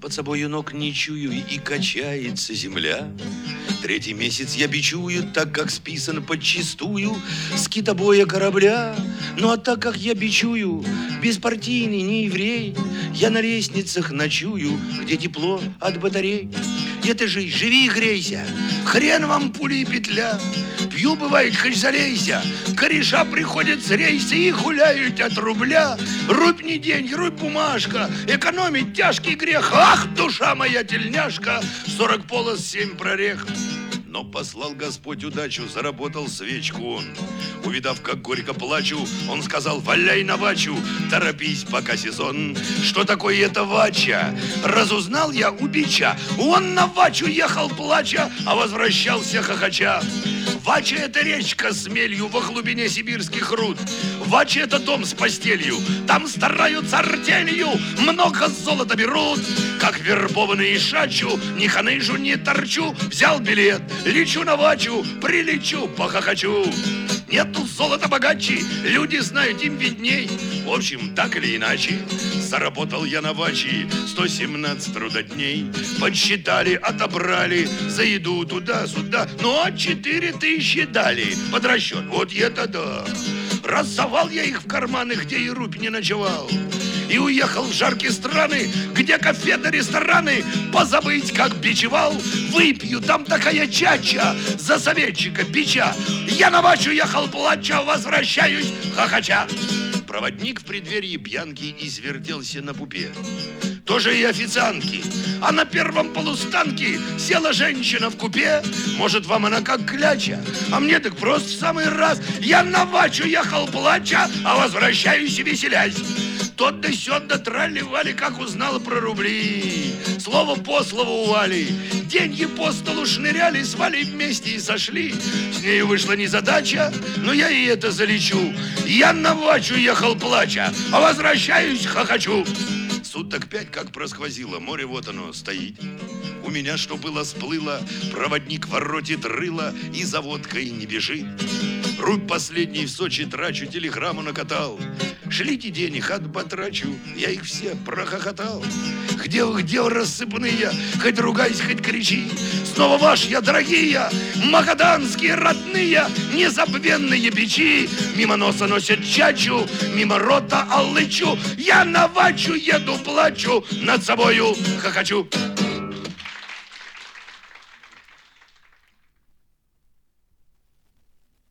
Под собою ног не чую, и качается земля. Третий месяц я бичую, так как списан подчистую с китобоя корабля. Ну а так как я бичую, беспартийный, не еврей, я на лестницах ночую, где тепло от батарей. Это же живи и грейся, хрен вам пули и петля. Пью, бывает, хоть залейся, кореша приходят с рейса и гуляют от рубля. Рубь не деньги, рубь бумажка, экономить тяжкий грех. Ах, душа моя тельняшка, 40 полос, 7 прорех. Но послал Господь удачу, заработал свечку он. Увидав, как горько плачу, он сказал: валяй на вачу, торопись, пока сезон. Что такое это вача? Разузнал я у бича. Он на вачу ехал плача, а возвращался хохоча. Вача — это речка с мелью во глубине сибирских руд. Вача — это дом с постелью, там стараются артелью, много золота берут. Как вербованный шачу, ни ханыжу, ни торчу. Взял билет, лечу на вачу, прилечу, похохочу. Нету золота богаче, люди знают, им видней. В общем, так или иначе, заработал я на ваче 117 трудодней. Подсчитали, отобрали за еду туда-сюда, ну а 4000 дали под расчет. Вот это да! Рассовал я их в карманы, где и рубь не ночевал. И уехал в жаркие страны, где кафе да рестораны. Позабыть, как бичевал. Выпью, там такая чача за советчика бича. Я на вачу ехал плача, возвращаюсь хохоча. Проводник в преддверии пьянки извертелся на пупе. Тоже и официантки. А на первом полустанке села женщина в купе. Может, вам она как кляча, а мне так просто в самый раз. Я на вачу ехал плача, а возвращаюсь веселясь. Тот да сёд да трали-вали, как узнала про рубли. Слово по слову у Вали. Деньги по столу шныряли, с Валей вместе и сошли. С нею вышла незадача, но я и это залечу. Я на вачу ехал плача, а возвращаюсь хохочу. Суток 5 как просквозило, море вот оно стоит. У меня что было сплыло, проводник воротит рыло и за водкой не бежит. Рубь последний в Сочи трачу, телеграмму накатал. Шлите денег, отбатрачу, я их все прохохотал. Где вы, рассыпные, хоть ругайся, хоть кричи. Снова ваш я, дорогие, магаданские родные, незабвенные бичи. Мимо носа носят чачу, мимо рота аллычу. Я на вачу еду, плачу, над собою хохочу.